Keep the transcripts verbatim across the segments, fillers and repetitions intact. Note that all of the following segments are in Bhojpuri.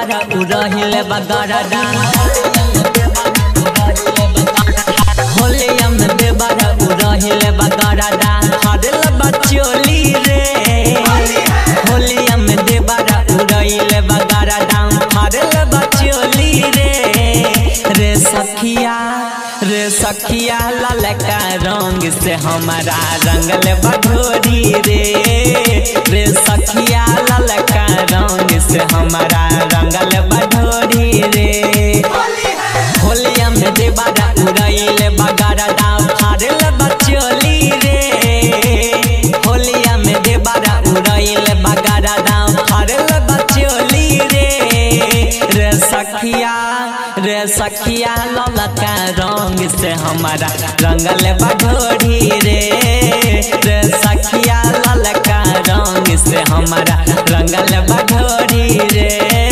देबारा उड़हिले बगारदा होलिया में देबारा उड़हिले बगारदा हरल बचोली रे होलिया में देबारा उड़हिले बगारदा हरल बचोली रे रे सखिया रे सखिया ललका रंग से हमारा रंगल बढोरी रे रे सखिया ललका रंग से हमारा रंगल बढोरी रे होलिया में देबारा उड़ैले बगारदा फाड़ल बचोली रे होलिया में देबारा उड़ैले बगारदा फाड़ल बचोली रे रे सखिया रे सखिया ललका रंग से हमारा रंगल बढोरी रे रे सखिया ललका रंग से हमारा रंगल बढोरी रे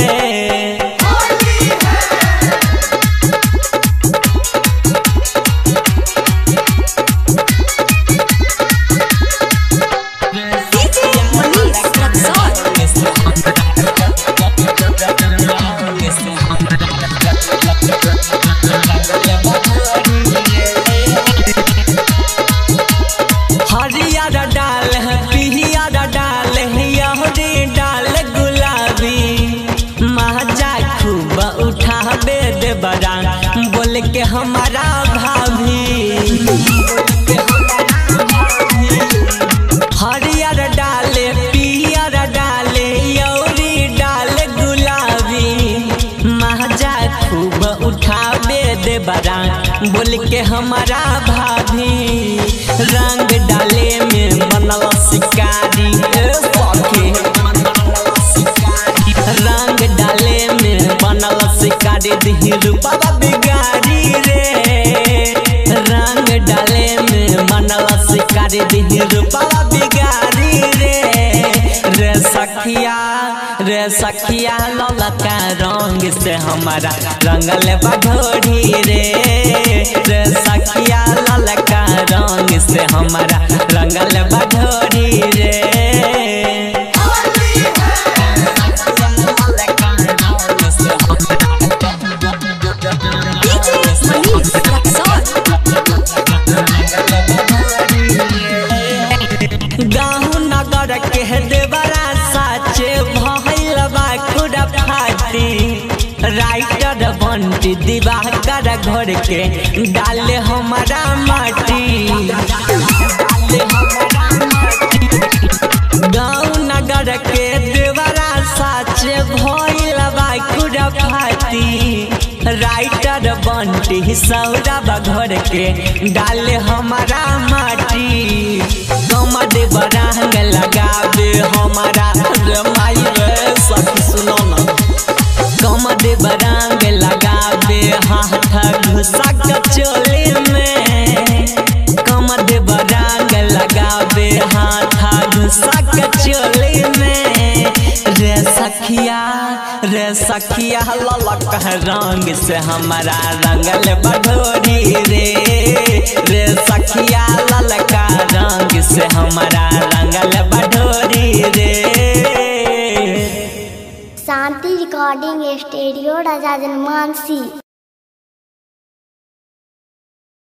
हरियर डाल है पिहियर डाल है यहरी डाल गुलाबी महजा खूब उठाबे दे बड़ा बोल के हमारा भाभी हरियर डाल पिहियर डाल यहरी डाल गुलाबी महजा खूब उठाबे दे बड़ा बोल के हमारा भाभी रंग डाले में बनल शिकारी रंग डाले में बनल शिकारी दिही रूपा बिगाड़ी रे रंग डाले में बनल शिकारी दिही रूपा बिगाड़ी रे रे सखिया रे सखिया ललका रंग से हमारा रंगल बढोरी रे रे सखिया ललका रंग से हमारा रंगल बढोरी रे गाँव नगर के देवरा साचे भइल बा खुदा फाटी राइटर बंटी दिवाकर घर के डाले हमारा माटी गाँव नगर के देवरा साचे भइल बा खुदा फाटी राइटर बंटी सौरभ घर के डाले हमारा माटी कमर बरंग लगावे हमारा माई रे सखी सुनो ना कमर बरंग लगावे हाथ घुसा के चोली में कमर बरंग लगावे हाथ घुसा के चोली में रे सखिया रे सखिया ललका रंग से हमारा रंगल बढोरी रे रे सखिया ललका रंग से हमारा रंगल बढोरी रे शांति रिकॉर्डिंग स्टूडियो राजा जनमानसी।